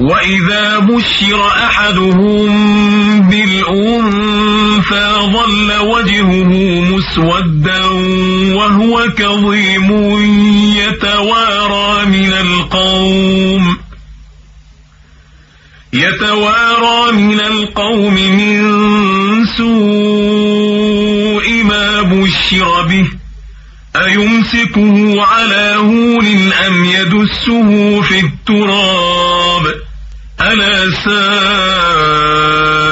وإذا بشر أحدهم بالأنثى ظل وجهه مسودا وهو كظيم يتوارى من القوم من سوء ما بشر به أيمسكه على هون أم يدسه في التراب ألا ساء